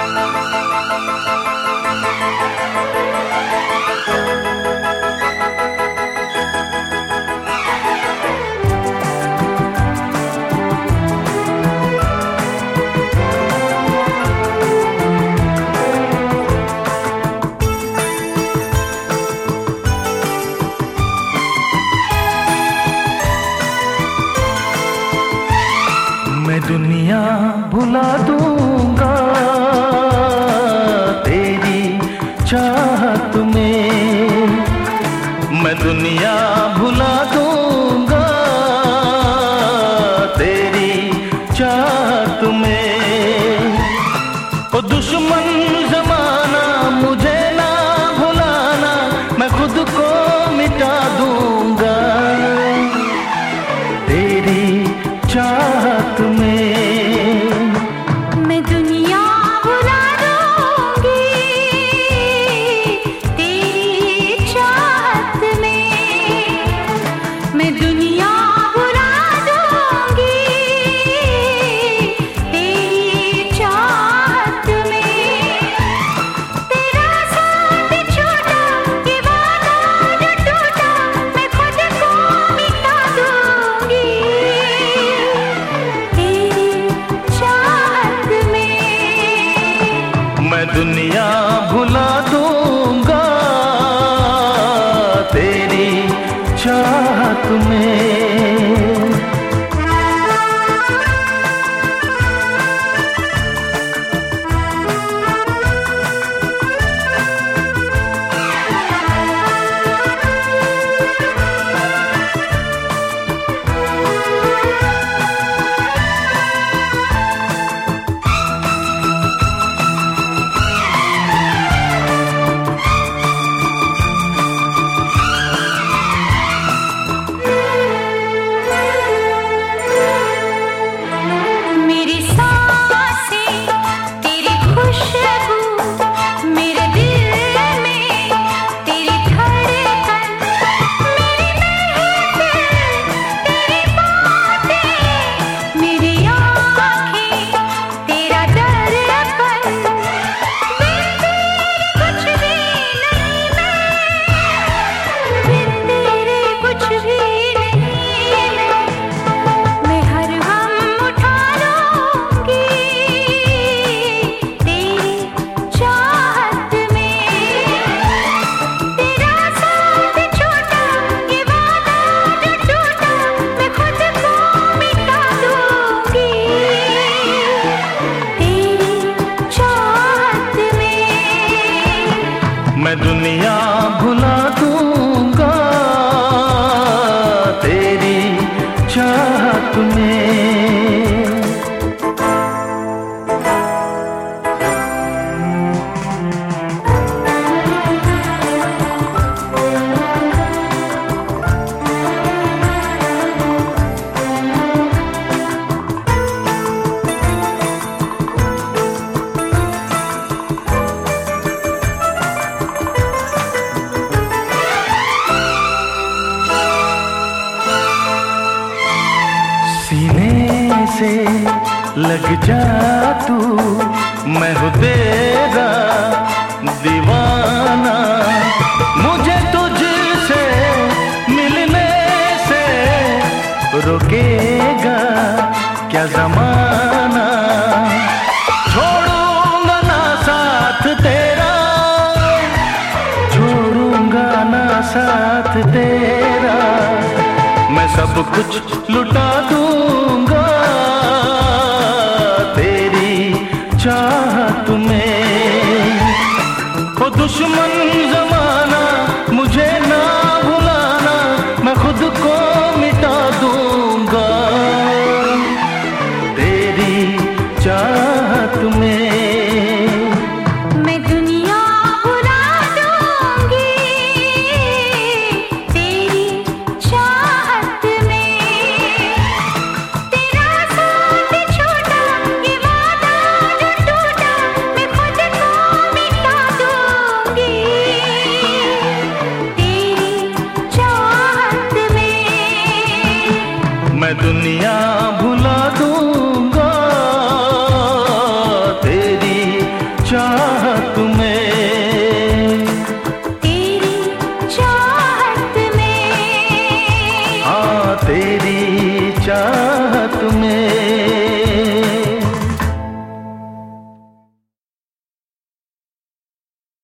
मैं दुनिया भुला दूंगा तेरी चाहत में, मैं दुनिया भुला दूंगा तेरी चाहत में। ओ दुश्मन जमाना मुझे ना भुलाना, मैं खुद को मिटा दूंगा तेरी चाहत में। मैं दुनिया भुला दूंगी तेरी चाहत में, मैं दुनिया भुला दूंगी तेरी चाहत में। तेरा साथ छोटा ये वादा जो टूटा, मैं खुद को मिटा दूंगी मैं दुनिया भुला दूंगा तेरी चाहत में। मैं दुनिया भुला दूंगा तेरी चाहत में। सीने से लग जा तू, मैं हूँ तेरा दीवाना। मुझे तुझसे मिलने से रोकेगा क्या जमाना। छोड़ूंगा ना साथ तेरा, छोड़ूंगा ना साथ तेरा। मैं सब कुछ लुटा दूंगा तेरी चाहत में। ओ दुश्मन